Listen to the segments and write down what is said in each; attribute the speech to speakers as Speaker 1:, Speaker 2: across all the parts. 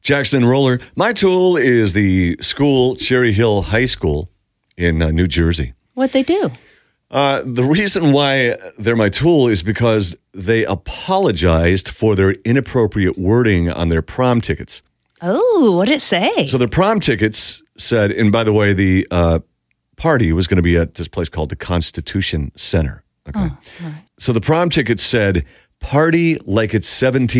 Speaker 1: Jackson Roller. My tool is the school, Cherry Hill High School in New Jersey.
Speaker 2: What'd they do?
Speaker 1: The reason why they're my tool is because they apologized for their inappropriate wording on their prom tickets.
Speaker 2: Oh, what did it say?
Speaker 1: So their prom tickets said, and by the way, the party was going to be at this place called the Constitution Center. Okay.
Speaker 2: Oh, right.
Speaker 1: So the prom ticket said, party like it's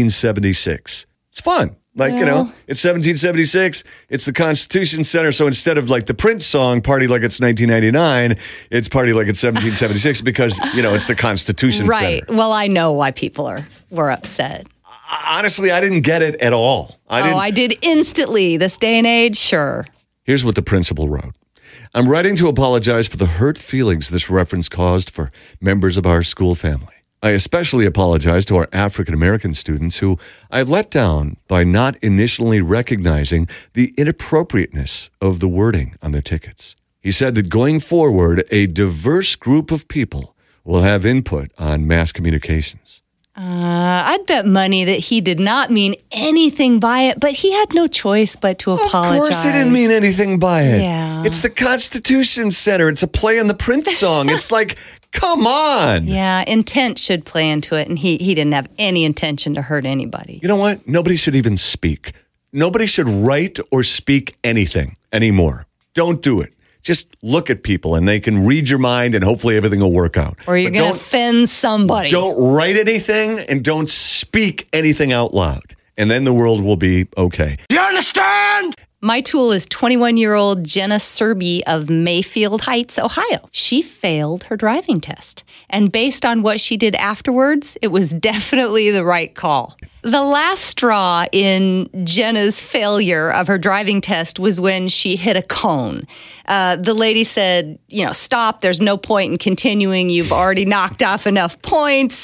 Speaker 1: 1776. It's fun. Like, it's 1776. It's the Constitution Center. So instead of like the Prince song, party like it's 1999, it's party like it's 1776 because, it's the Constitution Center.
Speaker 2: Right. Well, I know why people were upset.
Speaker 1: Honestly, I didn't get it at all.
Speaker 2: I did instantly. This day and age, sure.
Speaker 1: Here's what the principal wrote. I'm writing to apologize for the hurt feelings this reference caused for members of our school family. I especially apologize to our African-American students who I let down by not initially recognizing the inappropriateness of the wording on their tickets. He said that going forward, a diverse group of people will have input on mass communications.
Speaker 2: I'd bet money that he did not mean anything by it, but he had no choice but to apologize.
Speaker 1: Of course he didn't mean anything by it.
Speaker 2: Yeah.
Speaker 1: It's the Constitution Center. It's a play on the Prince song. It's like, come on.
Speaker 2: Yeah, intent should play into it, and he didn't have any intention to hurt anybody.
Speaker 1: You know what? Nobody should even speak. Nobody should write or speak anything anymore. Don't do it. Just look at people and they can read your mind and hopefully everything will work out.
Speaker 2: Or you're going to offend somebody.
Speaker 1: Don't write anything and don't speak anything out loud. And then the world will be okay. Do you understand?
Speaker 2: My tool is 21-year-old Jenna Serby of Mayfield Heights, Ohio. She failed her driving test. And based on what she did afterwards, it was definitely the right call. The last straw in Jenna's failure of her driving test was when she hit a cone. The lady said, stop, there's no point in continuing. You've already knocked off enough points.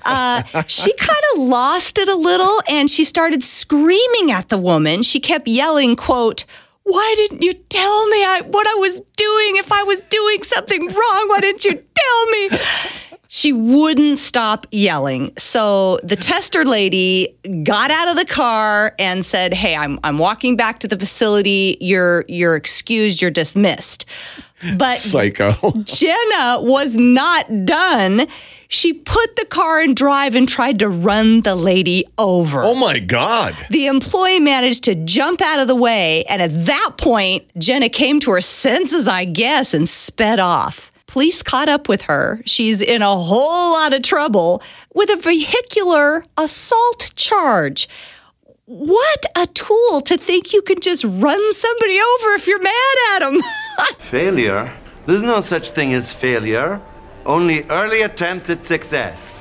Speaker 2: She kind of lost it a little, and she started screaming at the woman. She kept yelling, quote, "Why didn't you tell me what I was doing? If I was doing something wrong, why didn't you tell me?" She wouldn't stop yelling. So the tester lady got out of the car and said, "Hey, I'm walking back to the facility. You're excused. You're dismissed." But
Speaker 1: Psycho.
Speaker 2: Jenna was not done. She put the car in drive and tried to run the lady over.
Speaker 1: Oh, my God.
Speaker 2: The employee managed to jump out of the way. And at that point, Jenna came to her senses, I guess, and sped off. Police caught up with her. She's in a whole lot of trouble with a vehicular assault charge. What a tool to think you can just run somebody over if you're mad at them.
Speaker 3: Failure? There's no such thing as failure. Only early attempts at success.